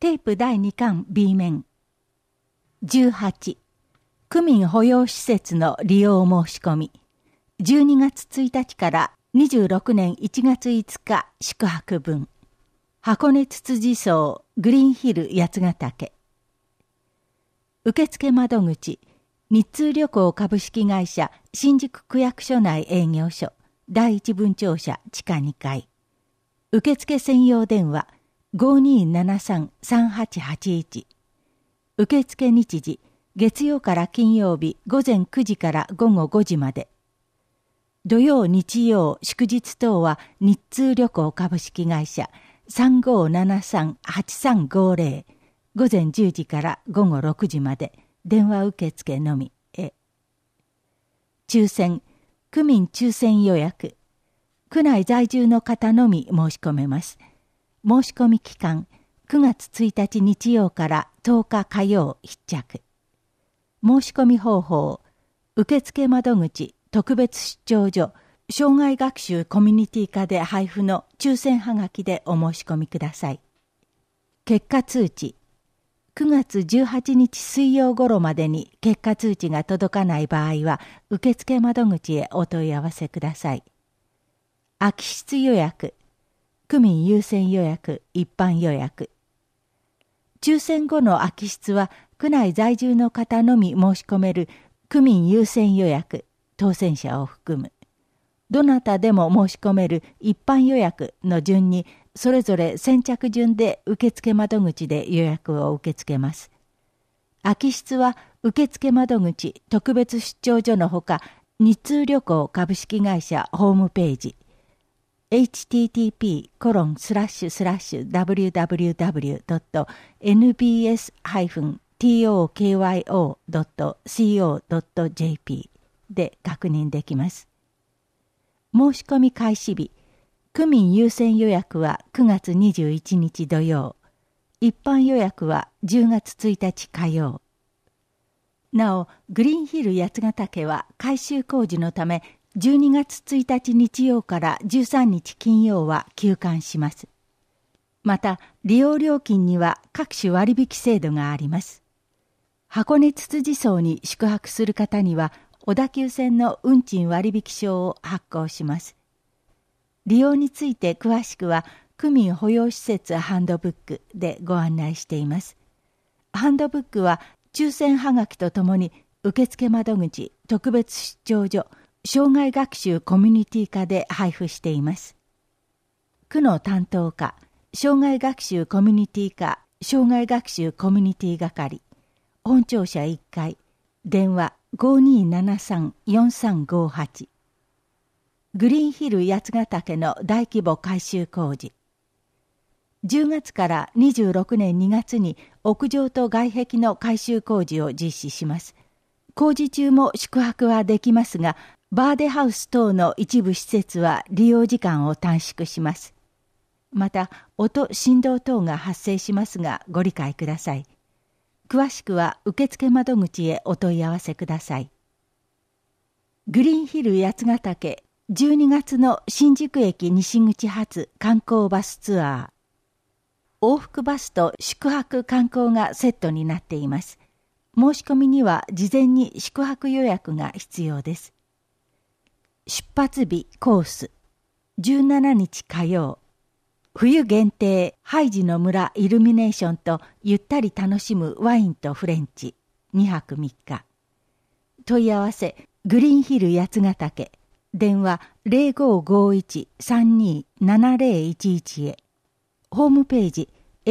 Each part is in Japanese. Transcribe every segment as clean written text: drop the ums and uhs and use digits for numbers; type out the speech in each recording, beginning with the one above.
テープ第2巻 B 面。18、区民保養施設の利用申し込み。12月1日から26年1月5日宿泊分。箱根つつじ荘グリーンヒル八ヶ岳。受付窓口、日通旅行株式会社新宿区役所内営業所第一分庁舎地下2階。受付専用電話 5273-3881。受付日時、月曜から金曜日午前9時から午後5時まで。土曜日曜祝日等は日通旅行株式会社3573-8350午前10時から午後6時まで電話受付のみへ。抽選、区民抽選予約。区内在住の方のみ申し込めます。申し込み期間、9月1日日曜から10日火曜必着。申し込み方法、受付窓口、特別出張所、障害学習コミュニティ課で配布の抽選はがきでお申し込みください。結果通知、9月18日水曜頃までに結果通知が届かない場合は、受付窓口へお問い合わせください。空き室予約、区民優先予約、一般予約。抽選後の空き室は、区内在住の方のみ申し込める区民優先予約、当選者を含む。どなたでも申し込める一般予約の順に、それぞれ先着順で受付窓口で予約を受け付けます。空き室は受付窓口特別出張所のほか、日通旅行株式会社ホームページ、http://www.nbs-tokyo.co.jp で確認できます。申し込み開始日、区民優先予約は9月21日土曜、一般予約は10月1日火曜。なお、グリーンヒル八ヶ岳は改修工事のため、12月1日日曜から13日金曜は休館します。また、利用料金には各種割引制度があります。箱根つつじ荘に宿泊する方には、小田急線の運賃割引証を発行します。利用について詳しくは、区民保養施設ハンドブックでご案内しています。ハンドブックは、抽選はがきとともに、受付窓口、特別出張所、障害学習コミュニティ課で配布しています。区の担当課、障害学習コミュニティ課、障害学習コミュニティ係、本庁舎1階、電話5273-4358。グリーンヒル八ヶ岳の大規模改修工事。10月から26年2月に屋上と外壁の改修工事を実施します。工事中も宿泊はできますが、バーデハウス等の一部施設は利用時間を短縮します。また、音・振動等が発生しますがご理解ください。詳しくは受付窓口へお問い合わせください。グリーンヒル八ヶ岳12月の新宿駅西口発観光バスツアー。往復バスと宿泊観光がセットになっています。申し込みには事前に宿泊予約が必要です。出発日コース17日火曜、冬限定ハイジの村イルミネーションとゆったり楽しむワインとフレンチ2泊3日。問い合わせグリーンヒル八ヶ岳、電話 0551-327011 へ。ホームページ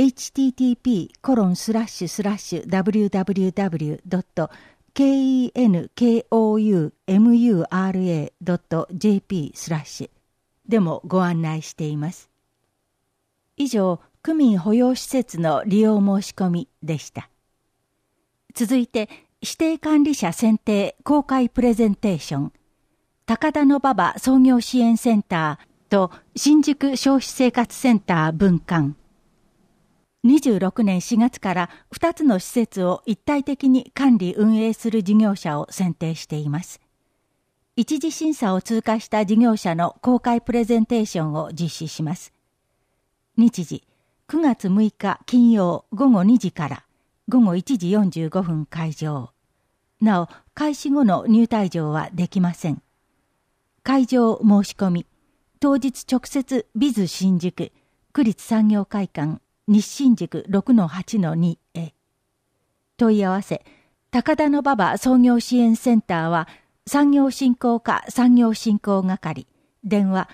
http://www.kenkoumura.jp/ でもご案内しています。以上、区民保養施設の利用申し込みでした。続いて、指定管理者選定公開プレゼンテーション、高田馬場創業支援センターと新宿消費生活センター分館。26年4月から2つの施設を一体的に管理運営する事業者を選定しています。一次審査を通過した事業者の公開プレゼンテーションを実施します。日時、9 9月6日金曜午後2時から午後1時45分開場。なお、開始後の入退場はできません。会場申し込み、当日直接ビズ新宿、区立産業会館、西新宿 6-8-2 へ。問い合わせ、高田馬場創業支援センターは、産業振興課産業振興係、電話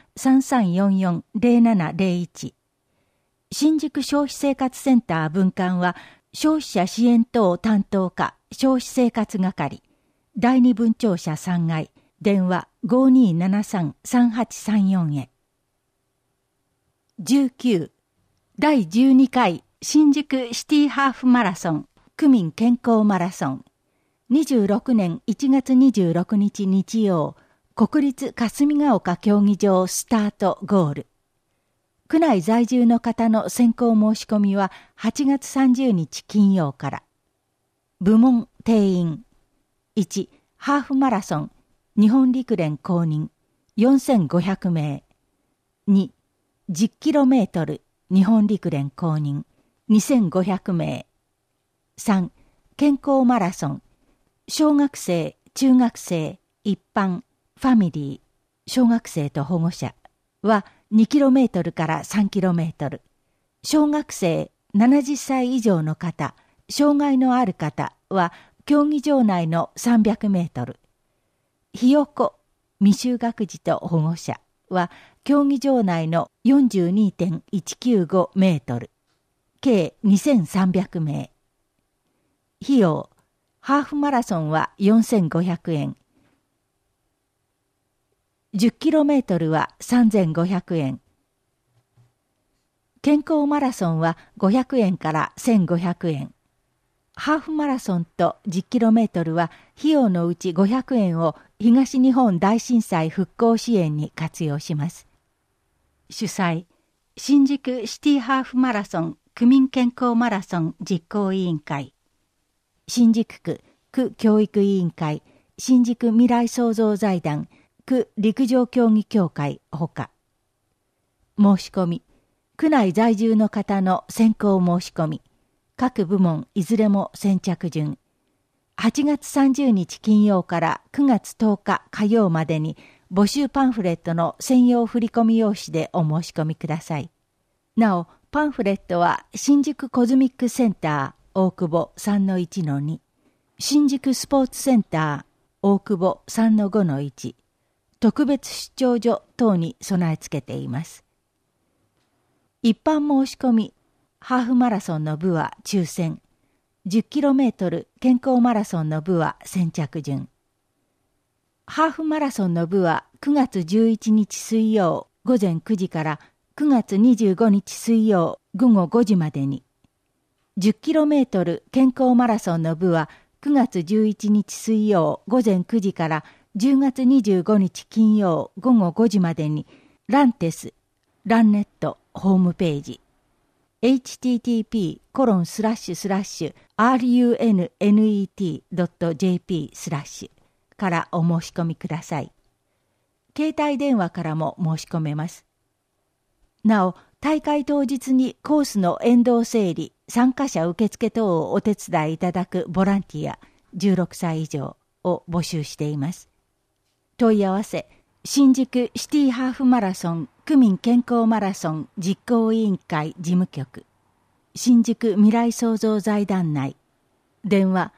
3344-0701。新宿消費生活センター分館は、消費者支援等担当課消費生活係、第二分庁舎3階、電話 5273-3834 へ。19. 第12回新宿シティハーフマラソン区民健康マラソン26年1月26日日曜国立霞ヶ丘競技場スタートゴール。区内在住の方の先行申し込みは8月30日金曜から。部門定員1、ハーフマラソン日本陸連公認4500名。2、10km 日本陸連公認2500名。3、健康マラソン小学生、中学生、一般、ファミリー、小学生と保護者は2km から 3km。小学生、70歳以上の方、障害のある方は競技場内の300メートル。ひよこ、未就学児と保護者は競技場内の 42.195 メートル。計2300名。費用、ハーフマラソンは4500円。10km は3500円。健康マラソンは500円から1500円。ハーフマラソンと 10km は費用のうち500円を東日本大震災復興支援に活用します。主催、新宿シティハーフマラソン区民健康マラソン実行委員会。新宿区区教育委員会、新宿未来創造財団、区陸上競技協会ほか。申し込み、区内在住の方の先行申し込み、各部門いずれも先着順。8月30日金曜から9月10日火曜までに募集パンフレットの専用振込用紙でお申し込みください。なお、パンフレットは新宿コズミックセンター大久保 3-1-2、新宿スポーツセンター大久保 3-5-1、特別出張所等に備え付けています。一般申し込み、ハーフマラソンの部は抽選、10km 健康マラソンの部は先着順。ハーフマラソンの部は9月11日水曜午前9時から9月25日水曜午後5時までに。10km 健康マラソンの部は9月11日水曜午前9時から10月25日金曜午後5時までにランテス、ランネットホームページhttp://runnet.jp/ からお申し込みください。携帯電話からも申し込めます。なお、大会当日にコースの沿道整理、参加者受付等をお手伝いいただくボランティア16歳以上を募集しています。問い合わせ、新宿シティハーフマラソン区民健康マラソン実行委員会事務局、新宿未来創造財団内、電話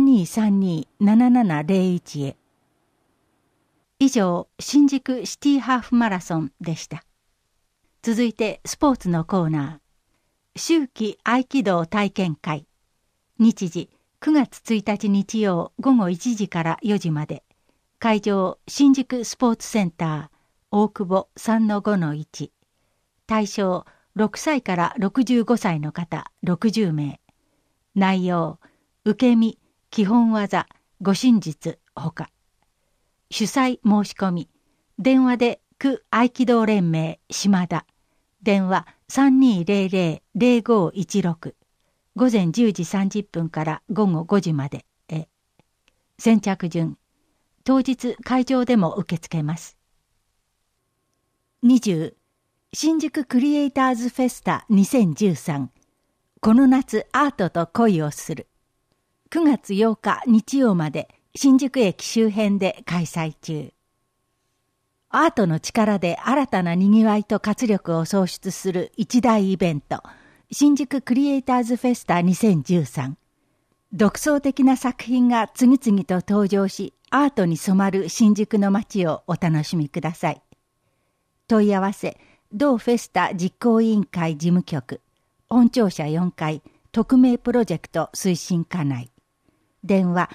3232-7701 へ。以上、新宿シティハーフマラソンでした。続いてスポーツのコーナー。秋季合気道体験会。日時9月1日日曜午後1時から4時まで。会場新宿スポーツセンター大久保 3-5-1。対象6歳から65歳の方60名。内容受け身、基本技、護身術ほか。主催申し込み。電話で区合気道連盟島田。電話 3200-0516。午前10時30分から午後5時までへ。先着順。当日会場でも受け付けます。20. 新宿クリエイターズフェスタ2013この夏アートと恋をする9月8日日曜まで新宿駅周辺で開催中。アートの力で新たなにぎわいと活力を創出する一大イベント、新宿クリエイターズフェスタ2013。独創的な作品が次々と登場し、アートに染まる新宿の街をお楽しみください。問い合わせ、同フェスタ実行委員会事務局、本庁舎4階、特命プロジェクト推進課内。電話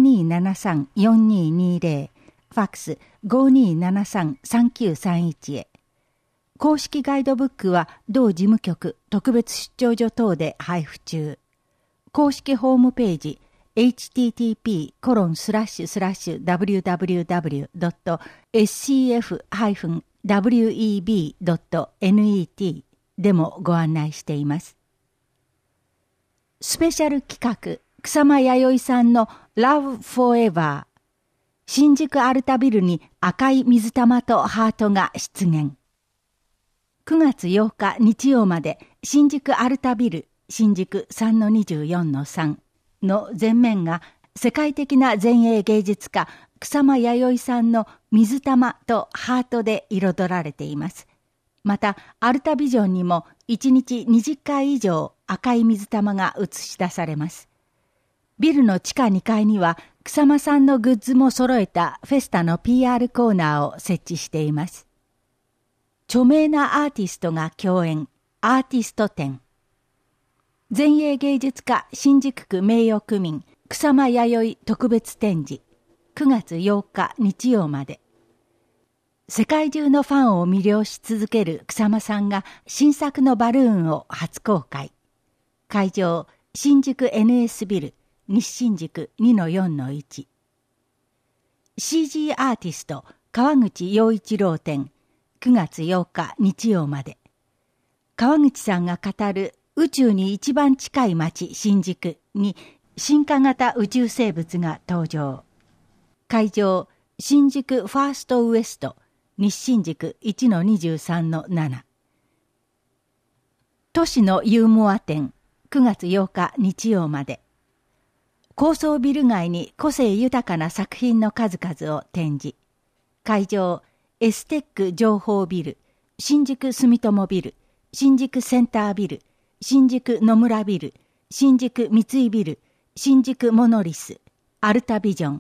5273-4220、ファックス 5273-3931 へ。公式ガイドブックは同事務局特別出張所等で配布中。公式ホームページ http://www.scf-web.net でもご案内しています。スペシャル企画、草間彌生さんの Love Forever。新宿アルタビルに赤い水玉とハートが出現。9月8日日曜まで新宿アルタビル新宿 3-24-3 の前面が世界的な前衛芸術家草間彌生さんの水玉とハートで彩られています。またアルタビジョンにも1日20回以上赤い水玉が映し出されます。ビルの地下2階には草間さんのグッズも揃えたフェスタの PR コーナーを設置しています。著名なアーティストが共演、アーティスト展。前衛芸術家新宿区名誉区民草間彌生特別展示、9月8日日曜まで。世界中のファンを魅了し続ける草間さんが新作のバルーンを初公開。会場、新宿 NS ビル、西新宿 2-4-1。CG アーティスト川口洋一郎展、9月8日日曜まで。川口さんが語る宇宙に一番近い街新宿に進化型宇宙生物が登場。会場、新宿ファーストウエスト、西新宿 1-23-7。都市のユーモア展、9月8日日曜まで。高層ビル街に個性豊かな作品の数々を展示。会場、エステック情報ビル、新宿住友ビル、新宿センタービル、新宿野村ビル、新宿三井ビル、新宿モノリス、アルタビジョン。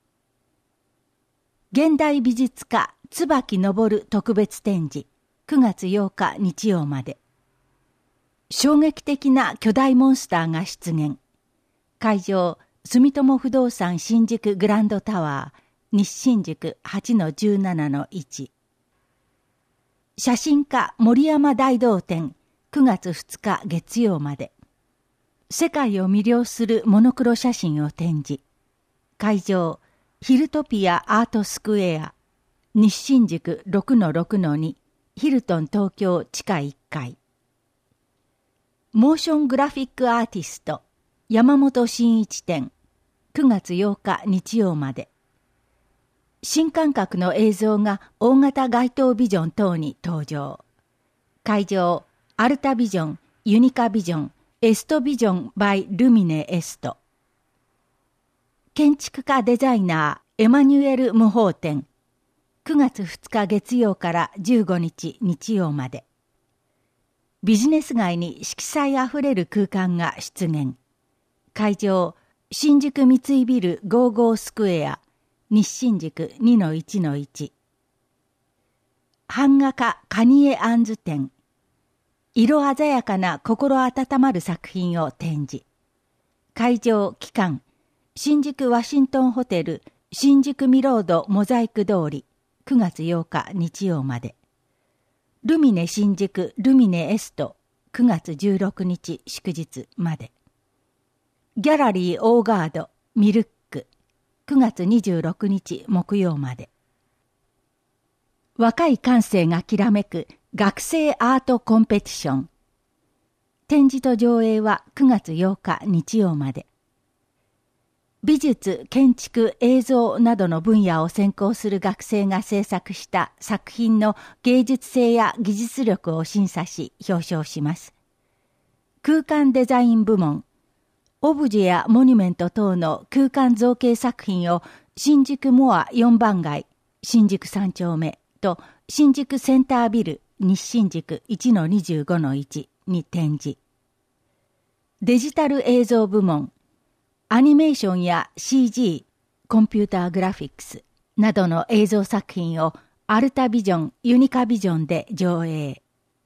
現代美術家椿昇特別展示、9月8日日曜まで。衝撃的な巨大モンスターが出現。会場、住友不動産新宿グランドタワー、西新宿 8-17-1。写真家森山大道展、9月2日月曜まで。世界を魅了するモノクロ写真を展示。会場、ヒルトピアアートスクエア、西新宿 6-6-2、ヒルトン東京地下1階。モーショングラフィックアーティスト、山本真一展、9月8日日曜まで。新感覚の映像が大型街頭ビジョン等に登場。会場、アルタビジョン、ユニカビジョン、エストビジョン by ルミネエスト。建築家デザイナー、エマニュエル・無法展、9月2日月曜から15日日曜まで。ビジネス街に色彩あふれる空間が出現。会場、新宿三井ビル55スクエア、西新宿 2-1-1。版画家カニエ・アンズ展。色鮮やかな心温まる作品を展示。会場期間、新宿ワシントンホテル新宿ミロードモザイク通り、9月8日日曜まで。ルミネ新宿ルミネエスト、9月16日祝日まで。ギャラリーオーガードミルック、9月26日木曜まで。若い感性がきらめく学生アートコンペティション。展示と上映は9月8日日曜まで。 美術、建築、映像などの分野を専攻する学生が制作した作品の芸術性や技術力を審査し表彰します。空間デザイン部門、オブジェやモニュメント等の空間造形作品を新宿モア4番街、新宿3丁目と新宿センタービル西新宿 1-25-1 に展示。デジタル映像部門、アニメーションや CG、コンピューターグラフィックスなどの映像作品をアルタビジョン、ユニカビジョンで上映。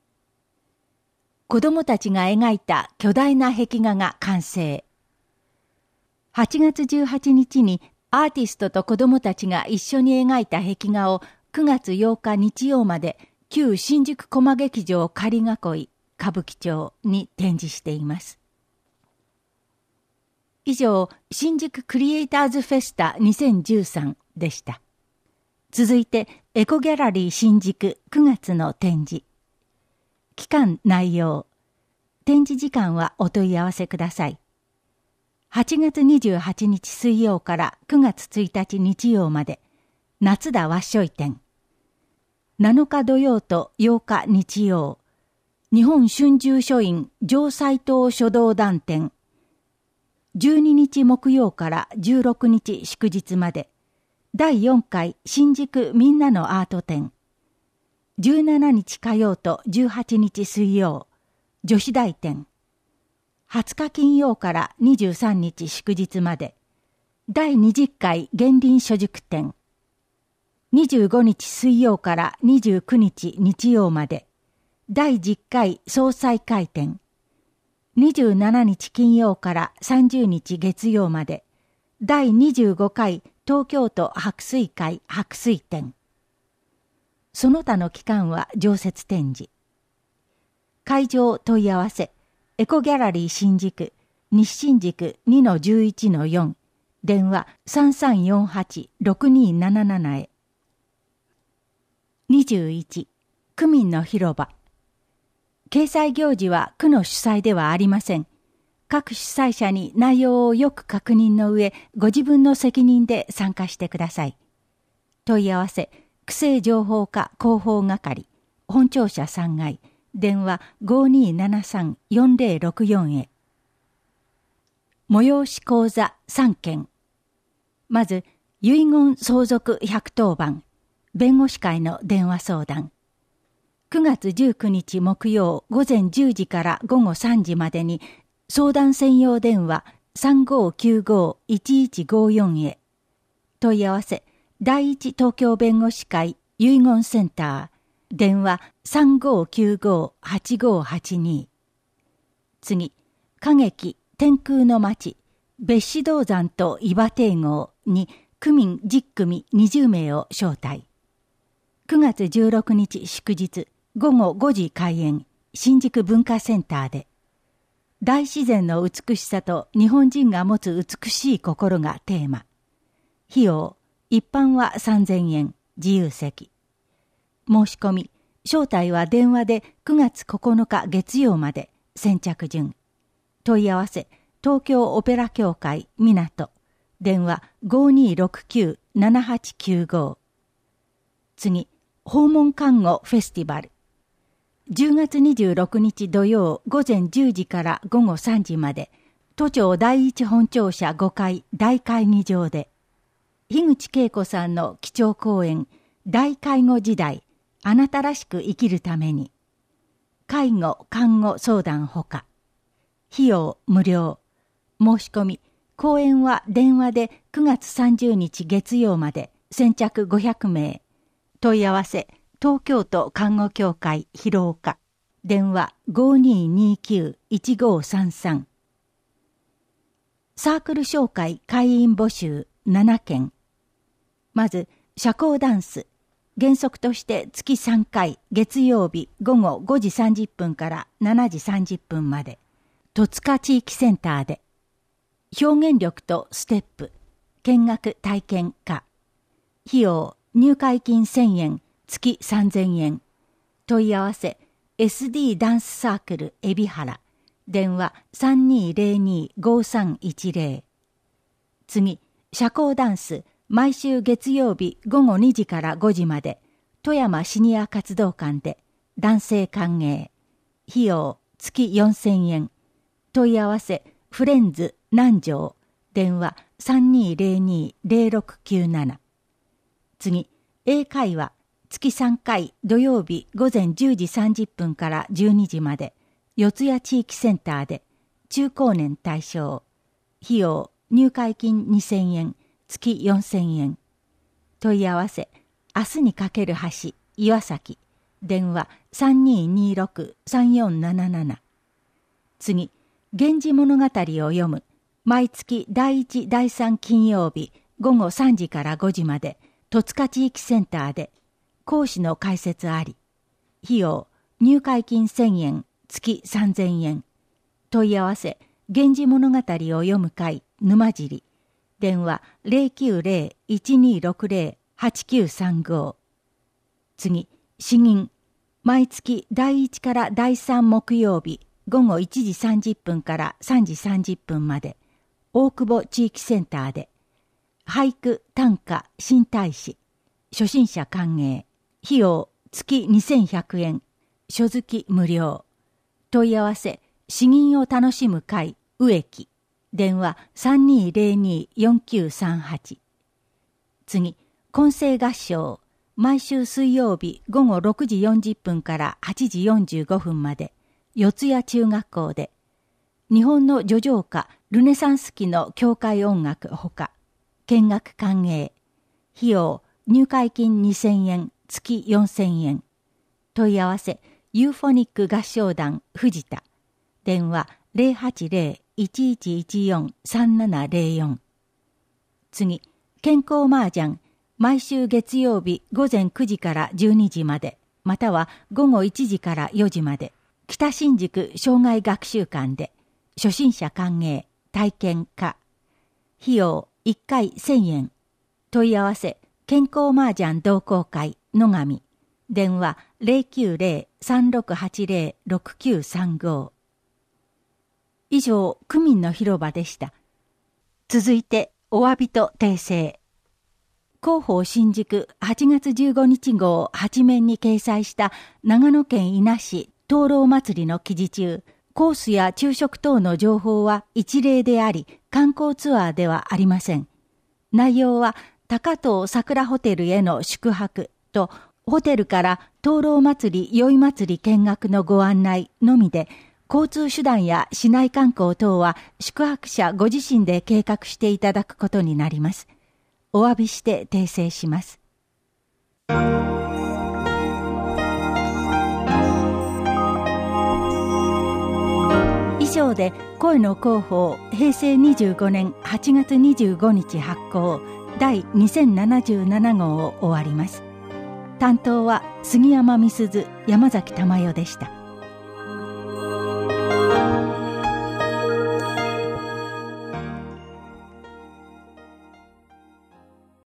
子供たちが描いた巨大な壁画が完成。8月18日にアーティストと子供たちが一緒に描いた壁画を9月8日日曜まで旧新宿コマ劇場仮囲い歌舞伎町に展示しています。以上、新宿クリエイターズフェスタ2013でした。続いて、エコギャラリー新宿9月の展示。期間内容。展示時間はお問い合わせください。8月28日水曜から9月1日日曜まで、夏田わっしょい展。7日土曜と8日日曜、日本春秋書院上斎藤書道団展。12日木曜から16日祝日まで、第4回新宿みんなのアート展。17日火曜と18日水曜、女子大展。20日金曜から23日祝日まで、第20回現林書塾展。25日水曜から29日日曜まで、第10回総裁会展。27日金曜から30日月曜まで、第25回東京都白水会白水展。その他の期間は常設展示。会場問い合わせ、エコギャラリー新宿、西新宿 2-11-4、電話 3348-6277 へ。21、区民の広場。掲載行事は区の主催ではありません。各主催者に内容をよく確認の上、ご自分の責任で参加してください。問い合わせ、区政情報課広報係、本庁舎3階、電話 5273-4064 へ。催し講座3件。まず、遺言相続110番、弁護士会の電話相談。9月19日木曜午前10時から午後3時までに相談専用電話 3595-1154 へ。問い合わせ、第一東京弁護士会遺言センター、電話 3595-8582。次、歌劇天空の街、別子銅山と伊庭帝郷に区民10組20名を招待。9月16日祝日、午後5時開演、新宿文化センターで。大自然の美しさと日本人が持つ美しい心がテーマ。費用、一般は3000円、自由席。申し込み、招待は電話で9月9日月曜まで、先着順。問い合わせ、東京オペラ協会港、電話 5269-7895。次、訪問看護フェスティバル。10月26日土曜午前10時から午後3時まで、都庁第一本庁舎5階大会議場で、樋口恵子さんの基調講演、大介護時代、あなたらしく生きるために、介護・看護相談ほか、費用無料、申し込み、講演は電話で9月30日月曜まで、先着500名、問い合わせ、東京都看護協会広岡、電話 5229-1533。サークル紹介会員募集7件。まず、社交ダンス。原則として月3回、月曜日午後5時30分から7時30分まで。戸塚地域センターで。表現力とステップ。見学体験課。費用、入会金1000円。月3000円。問い合わせ、SD ダンスサークル海老原。電話 3202-5310。 次、社交ダンス、毎週月曜日午後2時から5時まで、富山シニア活動館で、男性歓迎。費用、月4000円。問い合わせ、フレンズ南城。電話、3202-0697。次、英会話、月3回土曜日午前10時30分から12時まで、四谷地域センターで、中高年対象。費用、入会金2000円、月4000円。問い合わせ、明日にかける橋、岩崎。電話、3226-3477。次、源氏物語を読む。毎月第1、第3金曜日午後3時から5時まで、戸塚地域センターで、講師の解説あり。費用、入会金1000円、月3000円。問い合わせ、源氏物語を読む会、沼尻。電話、090-1260-8935。次、詩吟。毎月第1から第3木曜日、午後1時30分から3時30分まで、大久保地域センターで、俳句、短歌、新体詩。初心者歓迎。費用、月2100円。書付無料。問い合わせ、詩吟を楽しむ会、植木。電話、3202-4938。次、混声合唱。毎週水曜日午後6時40分から8時45分まで、四谷中学校で、日本の叙情歌、ルネサンス期の教会音楽ほか、見学歓迎。費用、入会金2000円、月4000円。問い合わせ、ユーフォニック合唱団藤田。電話、080-1114-3704。次、健康麻雀。毎週月曜日午前9時から12時まで、または午後1時から4時まで、北新宿障害学習館で、初心者歓迎、体験課。費用1回1000円。問い合わせ、健康麻雀同好会、野上。電話090-3680-6935。以上、区民の広場でした。続いて、お詫びと訂正。広報新宿8月15日号8面に掲載した長野県伊那市灯籠祭りの記事中、コースや昼食等の情報は一例であり、観光ツアーではありません。内容は高遠桜ホテルへの宿泊と、ホテルから灯籠祭り宵祭り見学のご案内のみで、交通手段や市内観光等は宿泊者ご自身で計画していただくことになります。お詫びして訂正します。以上で声の広報平成25年8月25日発行第2077号を終わります。担当は杉山美鈴、山崎珠代でした。